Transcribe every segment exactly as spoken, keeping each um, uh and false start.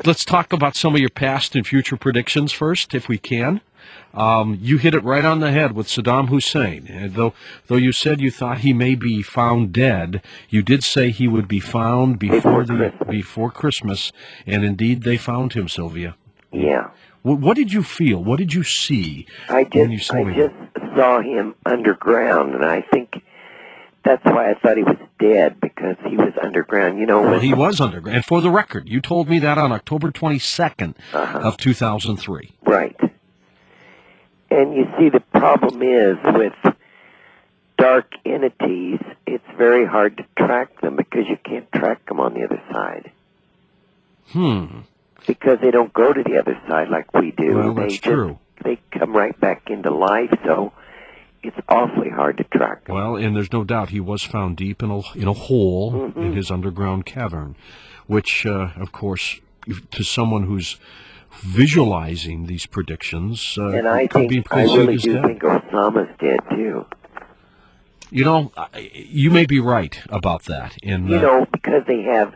let's talk about some of your past and future predictions first, if we can. Um, you hit it right on the head with Saddam Hussein. And though, though you said you thought he may be found dead, you did say he would be found before, before the Christmas. before Christmas, and indeed they found him, Sylvia. Yeah. What, what did you feel? What did you see I when you just, saw I him? just saw him underground, and I think that's why I thought he was dead, because he was underground. You know, Well, when, he was underground. And for the record, you told me that on October twenty-second uh-huh. of two thousand three. Right. And you see, the problem is with dark entities, it's very hard to track them because you can't track them on the other side. Hmm. Because they don't go to the other side like we do. Well, they that's just, true. They come right back into life, so it's awfully hard to track them. Well, and there's no doubt he was found deep in a, in a hole Mm-hmm. in his underground cavern, which, uh, of course, to someone who's visualizing these predictions, uh, And I could be think, I perceived really as do dead. think Osama's dead, too. You know, I- you may be right about that. In, You uh, know, because they have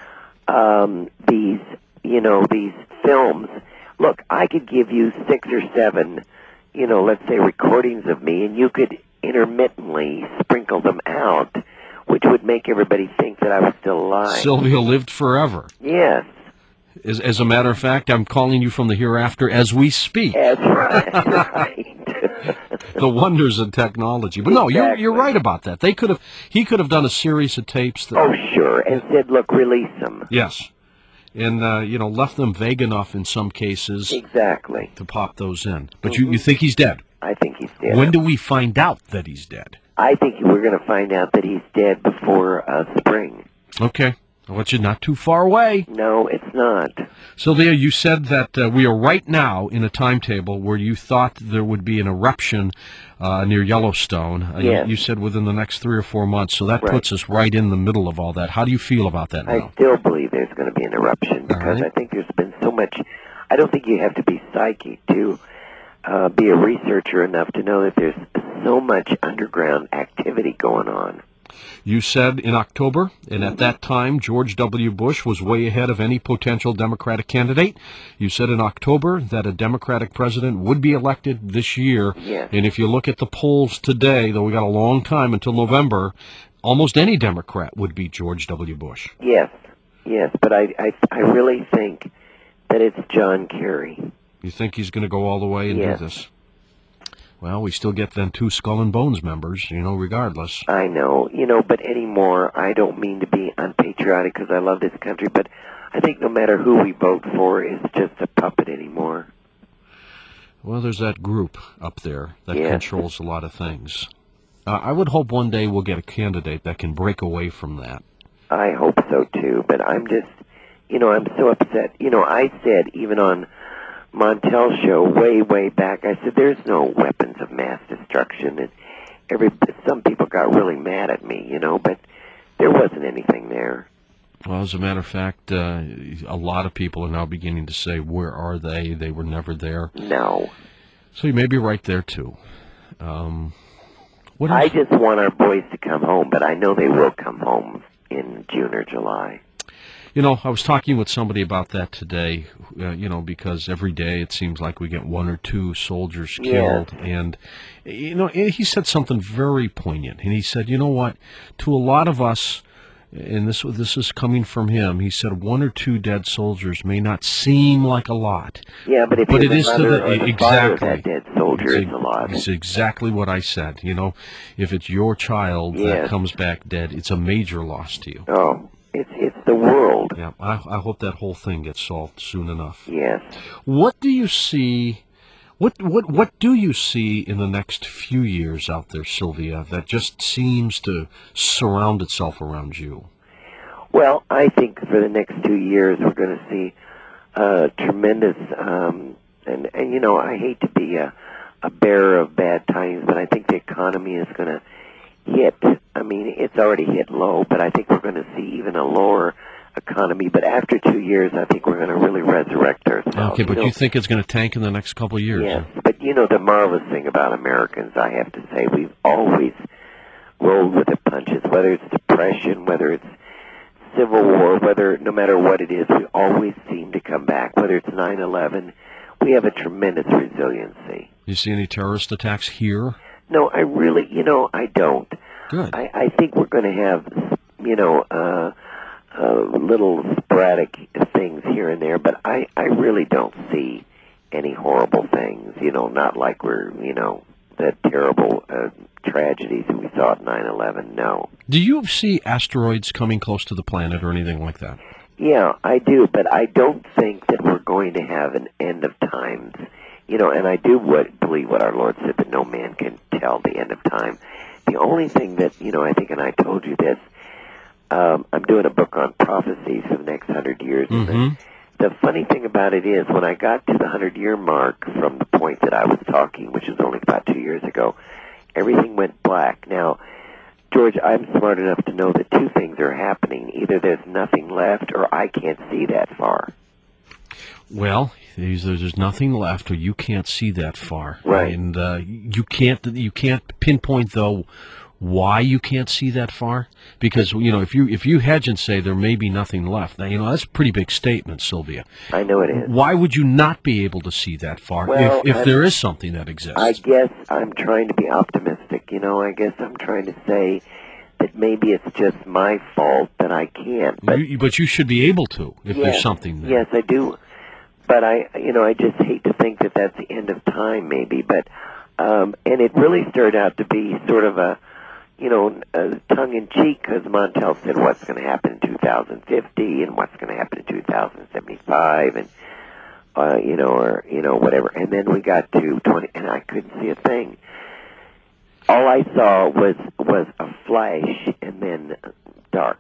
um, these, you know, these films. Look, I could give you six or seven, you know, let's say recordings of me, and you could intermittently sprinkle them out, which would make everybody think that I was still alive. Sylvia lived forever. Yes. As, as a matter of fact, I'm calling you from the hereafter as we speak. That's right. right. The wonders of technology. But no, you're, you're Exactly. right about that. They could have, he could have done a series of tapes that... Oh, sure, and said, look, release them. Yes. And, uh, you know, left them vague enough in some cases Exactly. to pop those in. But Mm-hmm. you, you think he's dead? I think he's dead. When do we find out that he's dead? I think we're going to find out that he's dead before uh, spring. Okay. Which is not too far away. No, it's not. Sylvia, you said that uh, we are right now in a timetable where you thought there would be an eruption uh, near Yellowstone. Uh, Yes. you, you said within the next three or four months, so that Right. puts us right in the middle of all that. How do you feel about that I now? still believe there's going to be an eruption because right. I think there's been so much. I don't think you have to be psychic to uh, be a researcher enough to know that there's so much underground activity going on. You said in October, and at that time, George W. Bush was way ahead of any potential Democratic candidate. You said in October that a Democratic president would be elected this year. Yes. And if you look at the polls today, though we got a long time until November, almost any Democrat would beat George W. Bush. Yes, yes, but I, I, I really think that it's John Kerry. You think he's going to go all the way and Yes. do this? Well, we still get then two Skull and Bones members, you know, regardless. I know, you know, but anymore, I don't mean to be unpatriotic because I love this country, but I think no matter who we vote for, it's just a puppet anymore. Well, there's that group up there that Yes. controls a lot of things. Uh, I would hope one day we'll get a candidate that can break away from that. I hope so too, but I'm just, you know, I'm so upset. You know, I said even on Montel's show way, way back, I said there's no weapons of mass destruction, and every some people got really mad at me, you know, but there wasn't anything there. Well, as a matter of fact, uh, a lot of people are now beginning to say, where are they? They were never there. No. So you may be right there, too. Um, what I else? just want our boys to come home, but I know they will come home in June or July. You know, I was talking with somebody about that today, uh, you know, because every day it seems like we get one or two soldiers killed. Yes. And, you know, he said something very poignant. And he said, you know what, to a lot of us, and this this is coming from him, he said one or two dead soldiers may not seem like a lot. Yeah, but if But you're it the is to mother the- or the exactly. father of that dead soldier, It's it's a lot. It's exactly what I said. You know, if it's your child that Yes. comes back dead, it's a major loss to you. Oh, it's it's the world. Yeah, I, I hope that whole thing gets solved soon enough. Yes. What do you see? What what what do you see in the next few years out there, Sylvia, that just seems to surround itself around you? Well, I think for the next two years we're going to see uh, tremendous, um, and and you know I hate to be a, a bearer of bad tidings, but I think the economy is going to hit. I mean, it's already hit low, but I think we're going to see even a lower economy. But after two years, I think we're going to really resurrect ourselves. Okay, but you, know, you think it's going to tank in the next couple of years? Yes, but you know the marvelous thing about Americans, I have to say, we've always rolled with the punches, whether it's depression, whether it's Civil War, whether no matter what it is, we always seem to come back. whether it's nine eleven, we have a tremendous resiliency. You see any terrorist attacks here? No, I really, you know, I don't. Good. I, I think we're going to have, you know, uh, uh, little sporadic things here and there, but I, I really don't see any horrible things, you know, not like we're, you know, the terrible uh, tragedies that we saw at nine eleven, no. Do you see asteroids coming close to the planet or anything like that? Yeah, I do, but I don't think that we're going to have an end of times. You know, and I do what, believe what our Lord said, that no man can tell the end of time. The only thing that, you know, I think, and I told you this, um, I'm doing a book on prophecies for the next hundred years. Mm-hmm. And the, the funny thing about it is, when I got to the hundred-year mark from the point that I was talking, which was only about two years ago, everything went black. Now, George, I'm smart enough to know that two things are happening. Either there's nothing left, or I can't see that far. Well, there's, there's nothing left, or you can't see that far, right? And uh, you can't you can't pinpoint though why you can't see that far, because you know if you if you hedge and say there may be nothing left, now, you know that's a pretty big statement, Sylvia. I know it is. Why would you not be able to see that far well, if, if I, there is something that exists? I guess I'm trying to be optimistic. You know, I guess I'm trying to say that maybe it's just my fault that I can't. But you, but you should be able to if yes, there's something there. Yes, I do. But I, you know, I just hate to think that that's the end of time, maybe. But um, and it really started out to be sort of a, you know, a tongue-in-cheek, because Montel said what's going to happen in two thousand fifty and what's going to happen in two thousand seventy-five, and uh, you know, or you know, whatever. And then we got to twenty, and I couldn't see a thing. All I saw was was a flash and then dark.